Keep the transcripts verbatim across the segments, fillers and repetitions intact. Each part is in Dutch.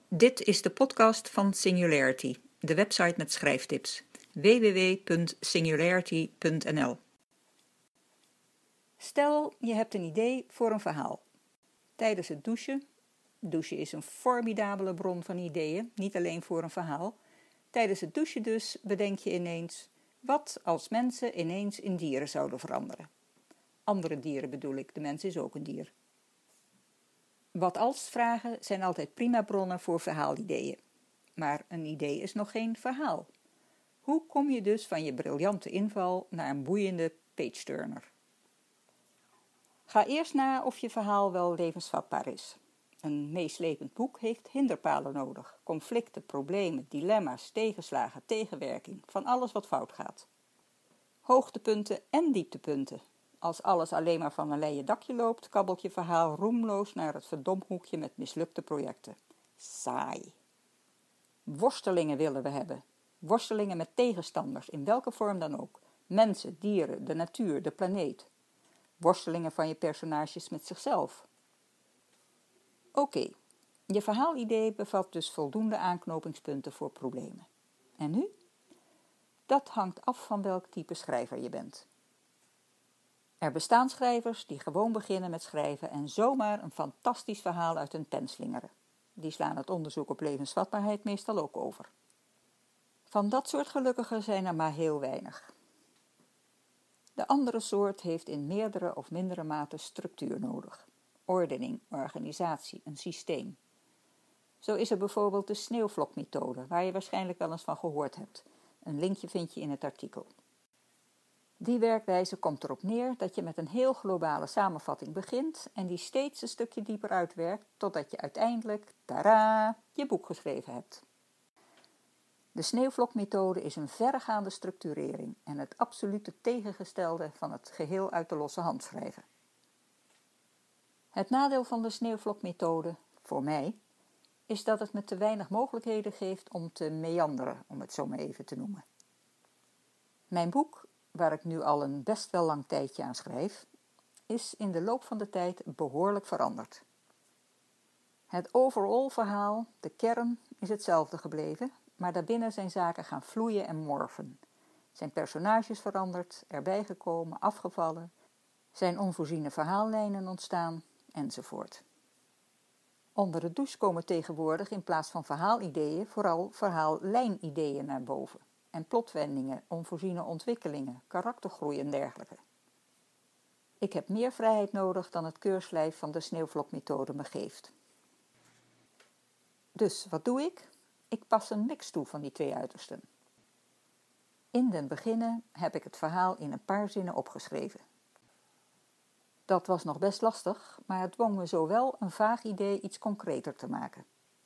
Dit is de podcast van Singularity, de website met schrijftips. w w w punt singularity punt n l. Stel, je hebt een idee voor een verhaal. Tijdens het douchen, douchen is een formidabele bron van ideeën, niet alleen voor een verhaal. Tijdens het douchen dus bedenk je ineens, wat als mensen ineens in dieren zouden veranderen? Andere dieren bedoel ik, de mens is ook een dier. Wat als vragen zijn altijd prima bronnen voor verhaalideeën. Maar een idee is nog geen verhaal. Hoe kom je dus van je briljante inval naar een boeiende page-turner? Ga eerst na of je verhaal wel levensvatbaar is. Een meeslepend boek heeft hinderpalen nodig. Conflicten, problemen, dilemma's, tegenslagen, tegenwerking. Van alles wat fout gaat. Hoogtepunten en dieptepunten. Als alles alleen maar van een leien dakje loopt, kabbelt je verhaal roemloos naar het verdomhoekje met mislukte projecten. Saai. Worstelingen willen we hebben. Worstelingen met tegenstanders, in welke vorm dan ook. Mensen, dieren, de natuur, de planeet. Worstelingen van je personages met zichzelf. Oké, okay. Je verhaalidee bevat dus voldoende aanknopingspunten voor problemen. En nu? Dat hangt af van welk type schrijver je bent. Er bestaan schrijvers die gewoon beginnen met schrijven en zomaar een fantastisch verhaal uit hun pen slingeren. Die slaan het onderzoek op levensvatbaarheid meestal ook over. Van dat soort gelukkigen zijn er maar heel weinig. De andere soort heeft in meerdere of mindere mate structuur nodig. Ordening, organisatie, een systeem. Zo is er bijvoorbeeld de sneeuwvlokmethode, waar je waarschijnlijk wel eens van gehoord hebt. Een linkje vind je in het artikel. Die werkwijze komt erop neer dat je met een heel globale samenvatting begint en die steeds een stukje dieper uitwerkt totdat je uiteindelijk, tadaa, je boek geschreven hebt. De sneeuwvlokmethode is een verregaande structurering en het absolute tegengestelde van het geheel uit de losse hand schrijven. Het nadeel van de sneeuwvlokmethode, voor mij, is dat het me te weinig mogelijkheden geeft om te meanderen, om het zo maar even te noemen. Mijn boek, waar ik nu al een best wel lang tijdje aan schrijf, is in de loop van de tijd behoorlijk veranderd. Het overall verhaal, de kern, is hetzelfde gebleven, maar daarbinnen zijn zaken gaan vloeien en morfen. Zijn personages veranderd, erbij gekomen, afgevallen, zijn onvoorziene verhaallijnen ontstaan, enzovoort. Onder de douche komen tegenwoordig in plaats van verhaalideeën vooral verhaallijnideeën naar boven. En plotwendingen, onvoorziene ontwikkelingen, karaktergroei en dergelijke. Ik heb meer vrijheid nodig dan het keurslijf van de sneeuwvlokmethode me geeft. Dus, wat doe ik? Ik pas een mix toe van die twee uitersten. In den beginnen heb ik het verhaal in een paar zinnen opgeschreven. Dat was nog best lastig, maar het dwong me zowel een vaag idee iets concreter te maken.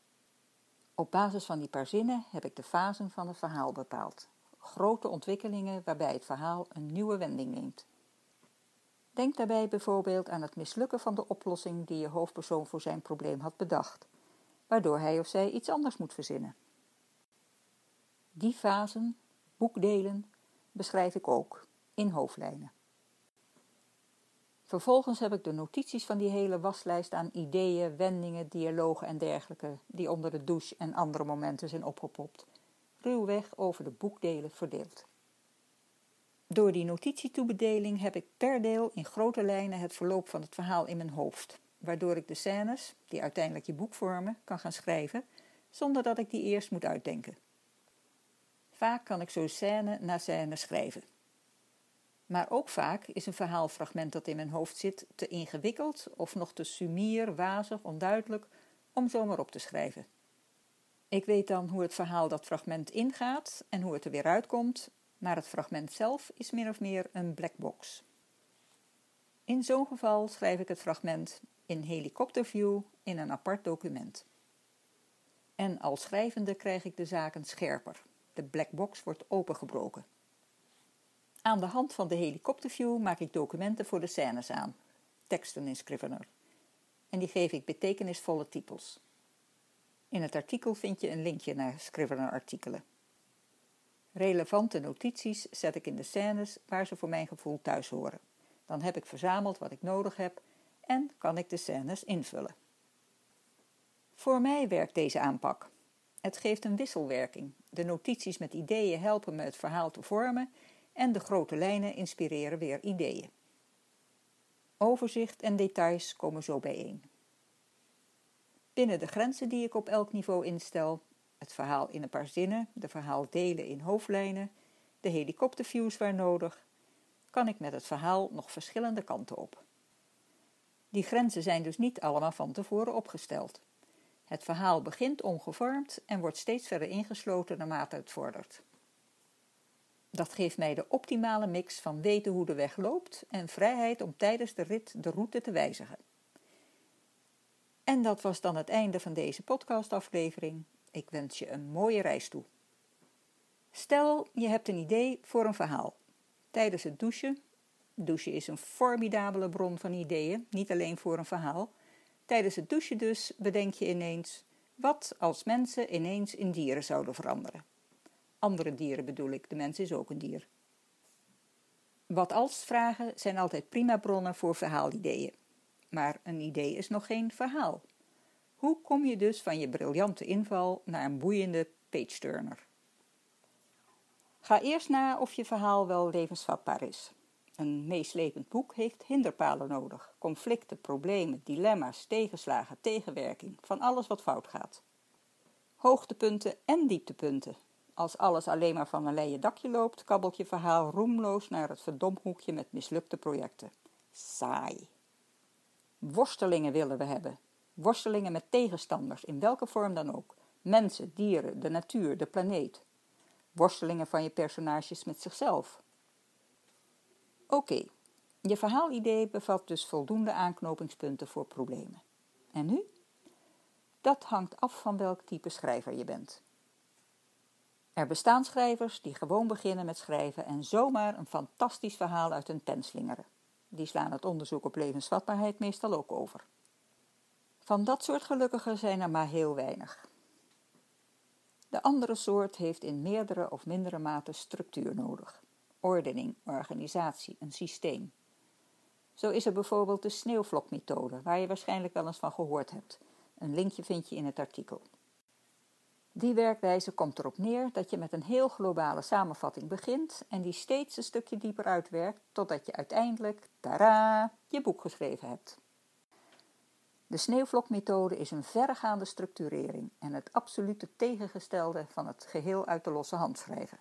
Op basis van die paar zinnen heb ik de fasen van het verhaal bepaald. Grote ontwikkelingen waarbij het verhaal een nieuwe wending neemt. Denk daarbij bijvoorbeeld aan het mislukken van de oplossing die je hoofdpersoon voor zijn probleem had bedacht, waardoor hij of zij iets anders moet verzinnen. Die fasen, boekdelen, beschrijf ik ook, in hoofdlijnen. Vervolgens heb ik de notities van die hele waslijst aan ideeën, wendingen, dialogen en dergelijke, die onder de douche en andere momenten zijn opgepopt, ruwweg over de boekdelen verdeeld. Door die notitietoebedeling heb ik per deel in grote lijnen het verloop van het verhaal in mijn hoofd, waardoor ik de scènes, die uiteindelijk je boek vormen, kan gaan schrijven, zonder dat ik die eerst moet uitdenken. Vaak kan ik zo scène na scène schrijven. Maar ook vaak is een verhaalfragment dat in mijn hoofd zit te ingewikkeld of nog te sumier, wazig, onduidelijk om zomaar op te schrijven. Ik weet dan hoe het verhaal dat fragment ingaat en hoe het er weer uitkomt, maar het fragment zelf is min of meer een black box. In zo'n geval schrijf ik het fragment in helikopterview in een apart document. En als schrijvende krijg ik de zaken scherper. De black box wordt opengebroken. Aan de hand van de helikopterview maak ik documenten voor de scènes aan, teksten in Scrivener. En die geef ik betekenisvolle titels. In het artikel vind je een linkje naar Scrivener-artikelen. Relevante notities zet ik in de scènes waar ze voor mijn gevoel thuis horen. Dan heb ik verzameld wat ik nodig heb en kan ik de scènes invullen. Voor mij werkt deze aanpak. Het geeft een wisselwerking. De notities met ideeën helpen me het verhaal te vormen en de grote lijnen inspireren weer ideeën. Overzicht en details komen zo bijeen. Binnen de grenzen die ik op elk niveau instel, het verhaal in een paar zinnen, de verhaal delen in hoofdlijnen, de helikopterviews waar nodig, kan ik met het verhaal nog verschillende kanten op. Die grenzen zijn dus niet allemaal van tevoren opgesteld. Het verhaal begint ongevormd en wordt steeds verder ingesloten naarmate het vordert. Dat geeft mij de optimale mix van weten hoe de weg loopt en vrijheid om tijdens de rit de route te wijzigen. En dat was dan het einde van deze podcastaflevering. Ik wens je een mooie reis toe. Stel, je hebt een idee voor een verhaal. Tijdens het douchen, douchen is een formidabele bron van ideeën, niet alleen voor een verhaal. Tijdens het douchen dus bedenk je ineens, wat als mensen ineens in dieren zouden veranderen? Andere dieren bedoel ik, de mens is ook een dier. Wat als vragen zijn altijd prima bronnen voor verhaalideeën. Maar een idee is nog geen verhaal. Hoe kom je dus van je briljante inval naar een boeiende page-turner? Ga eerst na of je verhaal wel levensvatbaar is. Een meeslepend boek heeft hinderpalen nodig. Conflicten, problemen, dilemma's, tegenslagen, tegenwerking. Van alles wat fout gaat. Hoogtepunten en dieptepunten. Als alles alleen maar van een leien dakje loopt, kabbelt je verhaal roemloos naar het verdomhoekje met mislukte projecten. Saai. Worstelingen willen we hebben. Worstelingen met tegenstanders, in welke vorm dan ook. Mensen, dieren, de natuur, de planeet. Worstelingen van je personages met zichzelf. Oké, okay. Je verhaalidee bevat dus voldoende aanknopingspunten voor problemen. En nu? Dat hangt af van welk type schrijver je bent. Er bestaan schrijvers die gewoon beginnen met schrijven en zomaar een fantastisch verhaal uit hun pen slingeren. Die slaan het onderzoek op levensvatbaarheid meestal ook over. Van dat soort gelukkigen zijn er maar heel weinig. De andere soort heeft in meerdere of mindere mate structuur nodig. Ordening, organisatie, een systeem. Zo is er bijvoorbeeld de sneeuwvlokmethode, waar je waarschijnlijk wel eens van gehoord hebt. Een linkje vind je in het artikel. Die werkwijze komt erop neer dat je met een heel globale samenvatting begint en die steeds een stukje dieper uitwerkt totdat je uiteindelijk, tadaa, je boek geschreven hebt. De sneeuwvlokmethode is een verregaande structurering en het absolute tegengestelde van het geheel uit de losse hand schrijven.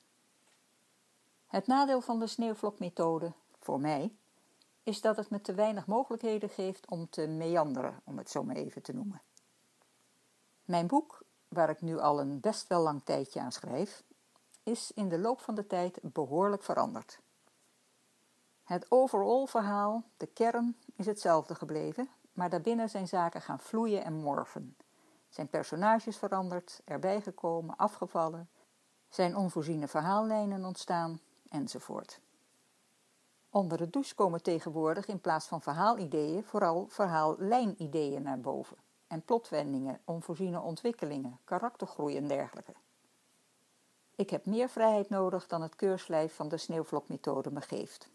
Het nadeel van de sneeuwvlokmethode, voor mij, is dat het me te weinig mogelijkheden geeft om te meanderen, om het zo maar even te noemen. Mijn boek, waar ik nu al een best wel lang tijdje aan schrijf, is in de loop van de tijd behoorlijk veranderd. Het overall verhaal, de kern, is hetzelfde gebleven, maar daarbinnen zijn zaken gaan vloeien en morfen. Zijn personages veranderd, erbij gekomen, afgevallen, zijn onvoorziene verhaallijnen ontstaan, enzovoort. Onder de douche komen tegenwoordig in plaats van verhaalideeën vooral verhaallijnideeën naar boven. En plotwendingen, onvoorziene ontwikkelingen, karaktergroei en dergelijke. Ik heb meer vrijheid nodig dan het keurslijf van de sneeuwvlokmethode me geeft.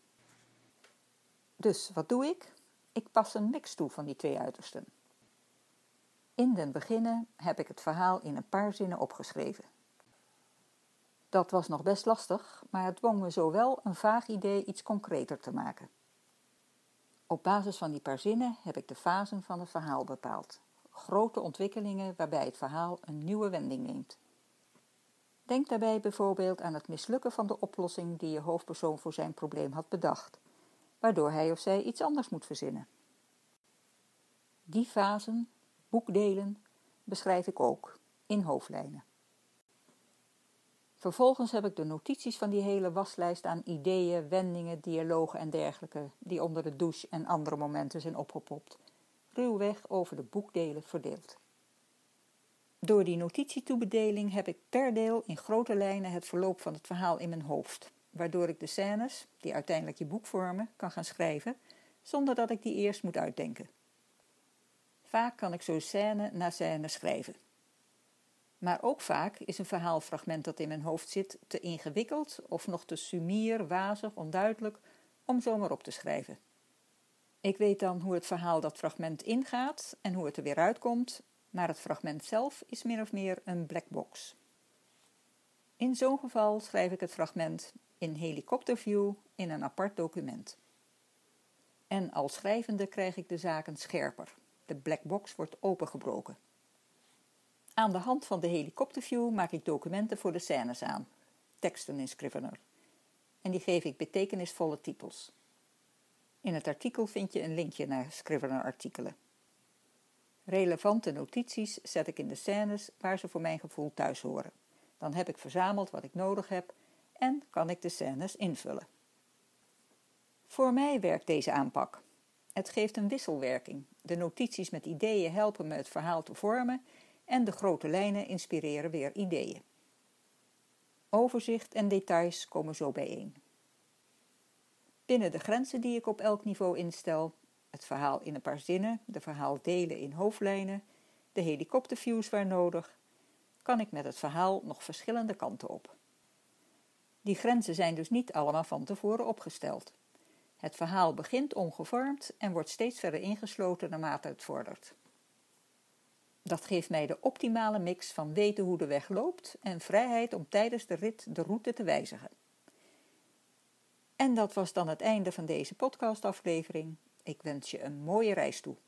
Dus, wat doe ik? Ik pas een mix toe van die twee uitersten. In den beginnen heb ik het verhaal in een paar zinnen opgeschreven. Dat was nog best lastig, maar het dwong me zowel een vaag idee iets concreter te maken. Op basis van die paar zinnen heb ik de fasen van het verhaal bepaald. Grote ontwikkelingen waarbij het verhaal een nieuwe wending neemt. Denk daarbij bijvoorbeeld aan het mislukken van de oplossing die je hoofdpersoon voor zijn probleem had bedacht, waardoor hij of zij iets anders moet verzinnen. Die fasen, boekdelen, beschrijf ik ook, in hoofdlijnen. Vervolgens heb ik de notities van die hele waslijst aan ideeën, wendingen, dialogen en dergelijke, die onder de douche en andere momenten zijn opgepopt, ruwweg over de boekdelen verdeeld. Door die notitietoebedeling heb ik per deel in grote lijnen het verloop van het verhaal in mijn hoofd, waardoor ik de scènes, die uiteindelijk je boek vormen, kan gaan schrijven, zonder dat ik die eerst moet uitdenken. Vaak kan ik zo scène na scène schrijven. Maar ook vaak is een verhaalfragment dat in mijn hoofd zit te ingewikkeld of nog te sumier, wazig, onduidelijk om zomaar op te schrijven. Ik weet dan hoe het verhaal dat fragment ingaat en hoe het er weer uitkomt, maar het fragment zelf is min of meer een black box. In zo'n geval schrijf ik het fragment in helikopterview in een apart document. En als schrijvende krijg ik de zaken scherper. De black box wordt opengebroken. Aan de hand van de helikopterview maak ik documenten voor de scènes aan, teksten in Scrivener. En die geef ik betekenisvolle titels. In het artikel vind je een linkje naar Scrivener-artikelen. Relevante notities zet ik in de scènes waar ze voor mijn gevoel thuis horen. Dan heb ik verzameld wat ik nodig heb en kan ik de scènes invullen. Voor mij werkt deze aanpak. Het geeft een wisselwerking. De notities met ideeën helpen me het verhaal te vormen en de grote lijnen inspireren weer ideeën. Overzicht en details komen zo bijeen. Binnen de grenzen die ik op elk niveau instel, het verhaal in een paar zinnen, de verhaaldelen in hoofdlijnen, de helikopterviews waar nodig, kan ik met het verhaal nog verschillende kanten op. Die grenzen zijn dus niet allemaal van tevoren opgesteld. Het verhaal begint ongevormd en wordt steeds verder ingesloten naarmate het vordert. Dat geeft mij de optimale mix van weten hoe de weg loopt en vrijheid om tijdens de rit de route te wijzigen. En dat was dan het einde van deze podcastaflevering. Ik wens je een mooie reis toe.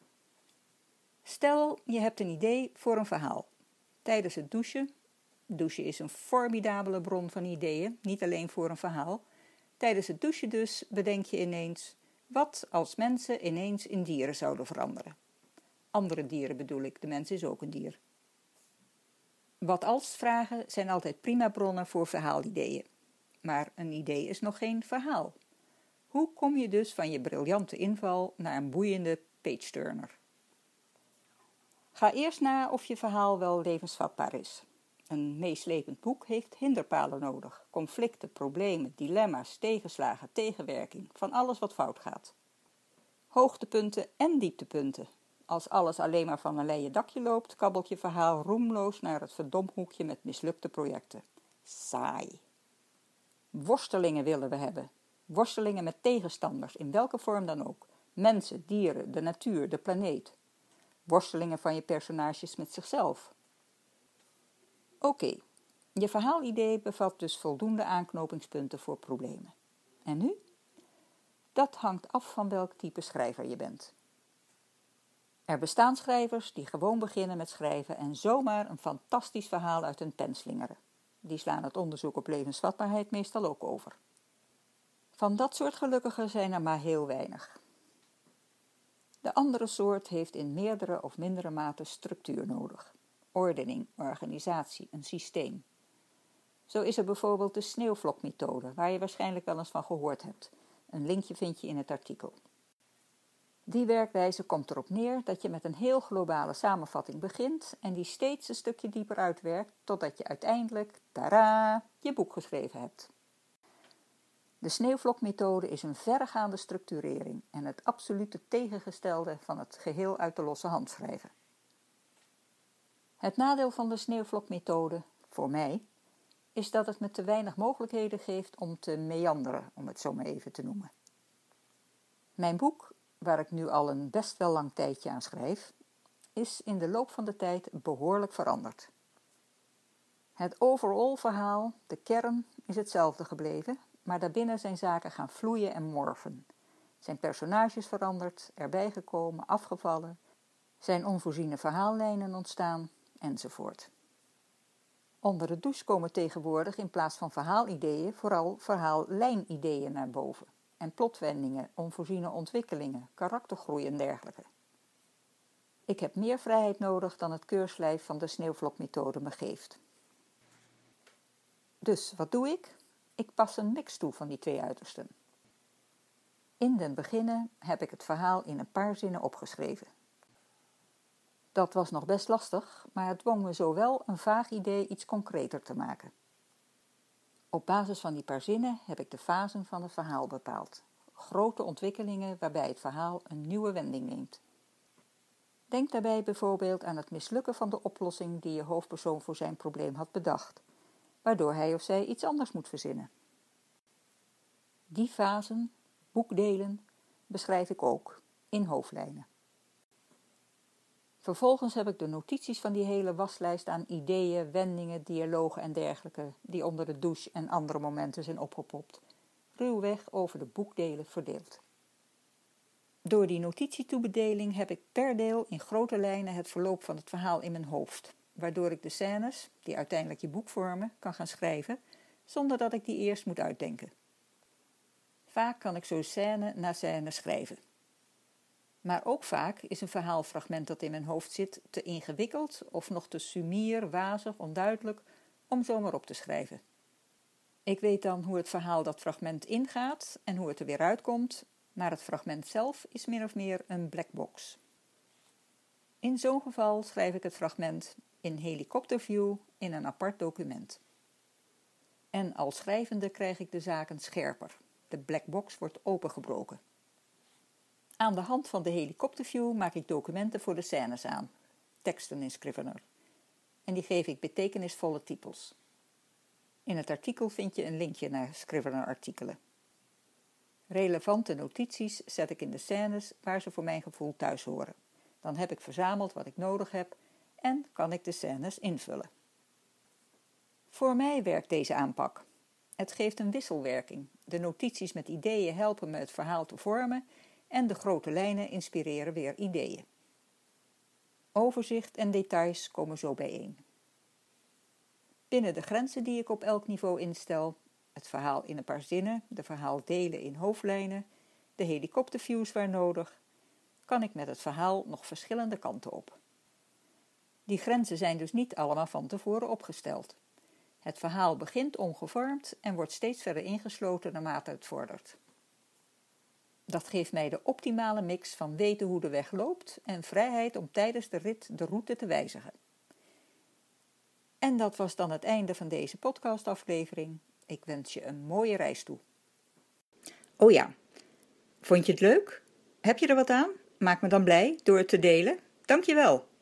Stel, je hebt een idee voor een verhaal. Tijdens het douchen, douchen is een formidabele bron van ideeën, niet alleen voor een verhaal. Tijdens het douchen dus bedenk je ineens, wat als mensen ineens in dieren zouden veranderen? Andere dieren bedoel ik, de mens is ook een dier. Wat als vragen zijn altijd prima bronnen voor verhaalideeën. Maar een idee is nog geen verhaal. Hoe kom je dus van je briljante inval naar een boeiende page-turner? Ga eerst na of je verhaal wel levensvatbaar is. Een meeslepend boek heeft hinderpalen nodig. Conflicten, problemen, dilemma's, tegenslagen, tegenwerking. Van alles wat fout gaat. Hoogtepunten en dieptepunten. Als alles alleen maar van een leien dakje loopt, kabbelt je verhaal roemloos naar het verdomhoekje met mislukte projecten. Saai. Worstelingen willen we hebben. Worstelingen met tegenstanders, in welke vorm dan ook. Mensen, dieren, de natuur, de planeet. Worstelingen van je personages met zichzelf. Oké, okay, je verhaalidee bevat dus voldoende aanknopingspunten voor problemen. En nu? Dat hangt af van welk type schrijver je bent. Er bestaan schrijvers die gewoon beginnen met schrijven en zomaar een fantastisch verhaal uit hun pen slingeren. Die slaan het onderzoek op levensvatbaarheid meestal ook over. Van dat soort gelukkigen zijn er maar heel weinig. De andere soort heeft in meerdere of mindere mate structuur nodig. Ordening, organisatie, een systeem. Zo is er bijvoorbeeld de sneeuwvlokmethode, waar je waarschijnlijk wel eens van gehoord hebt. Een linkje vind je in het artikel. Die werkwijze komt erop neer dat je met een heel globale samenvatting begint en die steeds een stukje dieper uitwerkt, totdat je uiteindelijk, tadaa, je boek geschreven hebt. De sneeuwvlokmethode is een verregaande structurering en het absolute tegengestelde van het geheel uit de losse hand schrijven. Het nadeel van de sneeuwvlokmethode, voor mij, is dat het me te weinig mogelijkheden geeft om te meanderen, om het zo maar even te noemen. Mijn boek, waar ik nu al een best wel lang tijdje aan schrijf, is in de loop van de tijd behoorlijk veranderd. Het overall verhaal, de kern, is hetzelfde gebleven, maar daarbinnen zijn zaken gaan vloeien en morfen. Zijn personages veranderd, erbij gekomen, afgevallen, zijn onvoorziene verhaallijnen ontstaan, enzovoort. Onder de douche komen tegenwoordig in plaats van verhaalideeën vooral verhaallijnideeën naar boven. En plotwendingen, onvoorziene ontwikkelingen, karaktergroei en dergelijke. Ik heb meer vrijheid nodig dan het keurslijf van de sneeuwvlokmethode me geeft. Dus, wat doe ik? Ik pas een mix toe van die twee uitersten. In den beginnen heb ik het verhaal in een paar zinnen opgeschreven. Dat was nog best lastig, maar het dwong me zowel een vaag idee iets concreter te maken. Op basis van die paar zinnen heb ik de fasen van het verhaal bepaald. Grote ontwikkelingen waarbij het verhaal een nieuwe wending neemt. Denk daarbij bijvoorbeeld aan het mislukken van de oplossing die je hoofdpersoon voor zijn probleem had bedacht, waardoor hij of zij iets anders moet verzinnen. Die fasen, boekdelen, beschrijf ik ook in hoofdlijnen. Vervolgens heb ik de notities van die hele waslijst aan ideeën, wendingen, dialogen en dergelijke, die onder de douche en andere momenten zijn opgepopt, ruwweg over de boekdelen verdeeld. Door die notitietoebedeling heb ik per deel in grote lijnen het verloop van het verhaal in mijn hoofd, waardoor ik de scènes, die uiteindelijk je boek vormen, kan gaan schrijven, zonder dat ik die eerst moet uitdenken. Vaak kan ik zo scène na scène schrijven. Maar ook vaak is een verhaalfragment dat in mijn hoofd zit te ingewikkeld of nog te sumier, wazig, onduidelijk om zomaar op te schrijven. Ik weet dan hoe het verhaal dat fragment ingaat en hoe het er weer uitkomt, maar het fragment zelf is min of meer een black box. In zo'n geval schrijf ik het fragment in helikopterview in een apart document. En als schrijvende krijg ik de zaken scherper. De black box wordt opengebroken. Aan de hand van de helikopterview maak ik documenten voor de scènes aan, teksten in Scrivener. En die geef ik betekenisvolle titels. In het artikel vind je een linkje naar Scrivener-artikelen. Relevante notities zet ik in de scènes waar ze voor mijn gevoel thuis horen. Dan heb ik verzameld wat ik nodig heb en kan ik de scènes invullen. Voor mij werkt deze aanpak. Het geeft een wisselwerking. De notities met ideeën helpen me het verhaal te vormen en de grote lijnen inspireren weer ideeën. Overzicht en details komen zo bijeen. Binnen de grenzen die ik op elk niveau instel, het verhaal in een paar zinnen, de verhaaldelen in hoofdlijnen, de helikopterviews waar nodig, kan ik met het verhaal nog verschillende kanten op. Die grenzen zijn dus niet allemaal van tevoren opgesteld. Het verhaal begint ongevormd en wordt steeds verder ingesloten naarmate het vordert. Dat geeft mij de optimale mix van weten hoe de weg loopt en vrijheid om tijdens de rit de route te wijzigen. En dat was dan het einde van deze podcastaflevering. Ik wens je een mooie reis toe. Oh ja, vond je het leuk? Heb je er wat aan? Maak me dan blij door het te delen. Dank je wel.